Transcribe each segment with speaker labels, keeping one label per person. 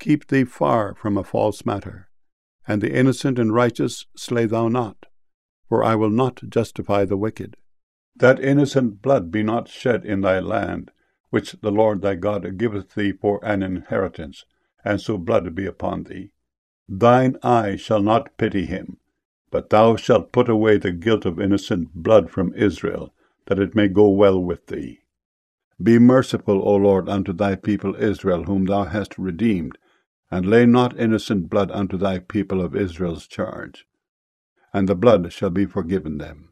Speaker 1: keep thee far from a false matter, and the innocent and righteous slay thou not, for I will not justify the wicked. That innocent blood be not shed in thy land, which the Lord thy God giveth thee for an inheritance, and so blood be upon thee. Thine eye shall not pity him, but thou shalt put away the guilt of innocent blood from Israel, that it may go well with thee. Be merciful, O Lord, unto thy people Israel, whom thou hast redeemed, and lay not innocent blood unto thy people of Israel's charge, and the blood shall be forgiven them.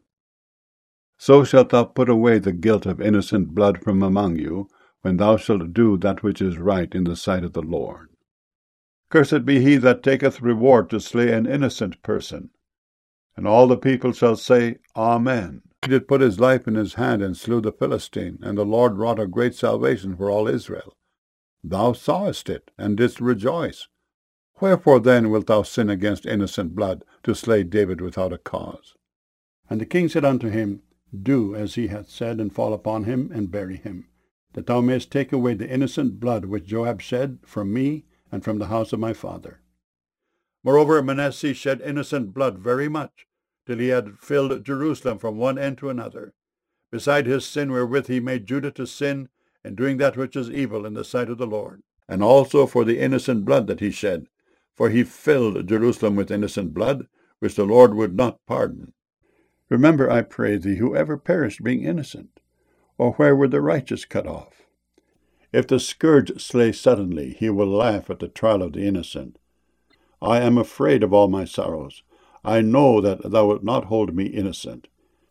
Speaker 1: So shalt thou put away the guilt of innocent blood from among you, when thou shalt do that which is right in the sight of the Lord. Cursed be he that taketh reward to slay an innocent person. And all the people shall say, Amen. He did put his life in his hand, and slew the Philistine, and the Lord wrought a great salvation for all Israel. Thou sawest it, and didst rejoice. Wherefore then wilt thou sin against innocent blood, to slay David without a cause? And the king said unto him, Do as he hath said, and fall upon him, and bury him, that thou mayest take away the innocent blood which Joab shed from me, and from the house of my father. Moreover, Manasseh shed innocent blood very much, till he had filled Jerusalem from one end to another, beside his sin wherewith he made Judah to sin, in doing that which is evil in the sight of the Lord, and also for the innocent blood that he shed, for he filled Jerusalem with innocent blood, which the Lord would not pardon. Remember, I pray thee, whoever perished being innocent, or where were the righteous cut off? If the scourge slay suddenly, he will laugh at the trial of the innocent. I am afraid of all my sorrows. I know that thou wilt not hold me innocent.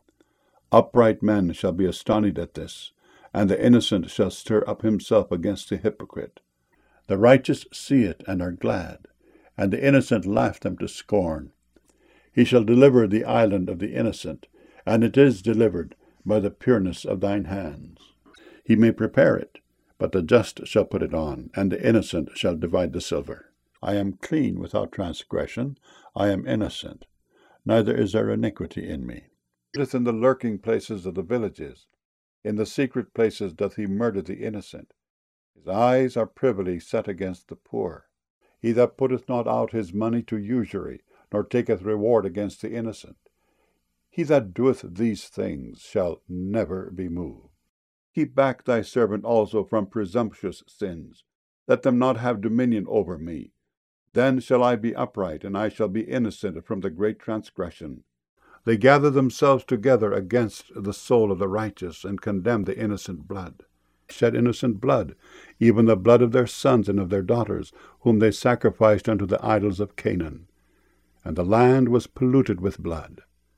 Speaker 1: Upright men shall be astonished at this, and the innocent shall stir up himself against the hypocrite. The righteous see it and are glad, and the innocent laugh them to scorn. He shall deliver the island of the innocent, and it is delivered by the pureness of thine hands. He may prepare it, but the just shall put it on, and the innocent shall divide the silver. I am clean without transgression, I am innocent, neither is there iniquity in me. It is in the lurking places of the villages, in the secret places doth he murder the innocent. His eyes are privily set against the poor. He that putteth not out his money to usury, nor taketh reward against the innocent. He that doeth these things shall never be moved. Keep back thy servant also from presumptuous sins. Let them not have dominion over me. Then shall I be upright, and I shall be innocent from the great transgression. They gather themselves together against the soul of the righteous, and condemn the innocent blood. Shed innocent blood, even the blood of their sons and of their daughters, whom they sacrificed unto the idols of Canaan. And the land was polluted with blood.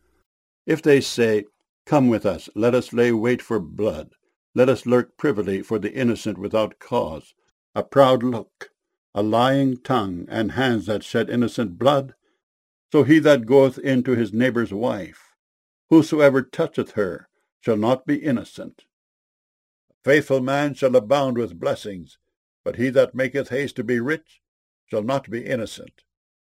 Speaker 1: If they say, Come with us, let us lay wait for blood, let us lurk privily for the innocent without cause, a proud look, a lying tongue, and hands that shed innocent blood, so he that goeth in to his neighbour's wife, whosoever toucheth her, shall not be innocent. A faithful man shall abound with blessings, but he that maketh haste to be rich shall not be innocent.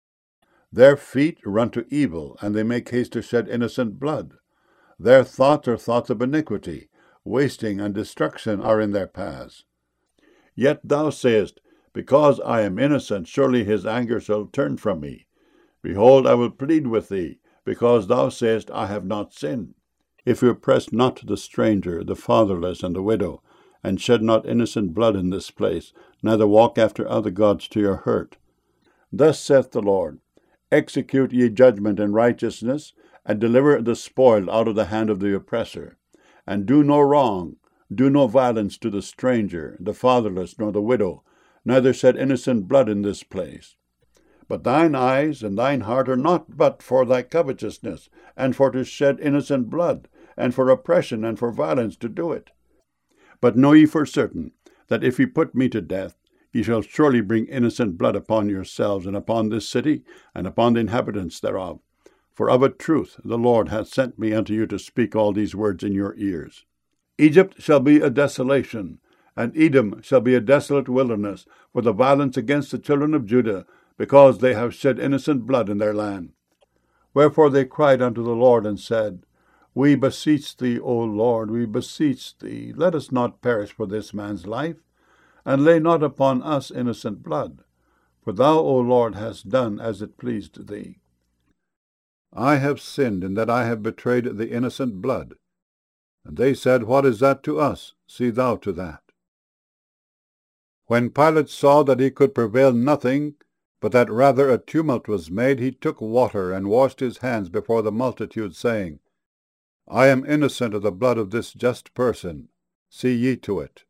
Speaker 1: Their feet run to evil, and they make haste to shed innocent blood. Their thoughts are thoughts of iniquity, wasting and destruction are in their paths. Yet thou sayest, Because I am innocent, surely his anger shall turn from me. Behold, I will plead with thee, because thou sayest, I have not sinned. If you oppress not the stranger, the fatherless, and the widow, and shed not innocent blood in this place, neither walk after other gods to your hurt. Thus saith the Lord, Execute ye judgment in righteousness, and deliver the spoiled out of the hand of the oppressor. And do no wrong, do no violence to the stranger, the fatherless, nor the widow, neither shed innocent blood in this place. But thine eyes and thine heart are not but for thy covetousness, and for to shed innocent blood, and for oppression and for violence to do it. But know ye for certain, that if ye put me to death, ye shall surely bring innocent blood upon yourselves, and upon this city, and upon the inhabitants thereof. For of a truth the Lord hath sent me unto you to speak all these words in your ears. Egypt shall be a desolation, and Edom shall be a desolate wilderness, for the violence against the children of Judah, because they have shed innocent blood in their land. Wherefore they cried unto the Lord, and said, We beseech thee, O Lord, we beseech thee, let us not perish for this man's life, and lay not upon us innocent blood. For thou, O Lord, hast done as it pleased thee. I have sinned in that I have betrayed the innocent blood. And they said, What is that to us? See thou to that. When Pilate saw that he could prevail nothing, but that rather a tumult was made, he took water, and washed his hands before the multitude, saying, I am innocent of the blood of this just person. See ye to it.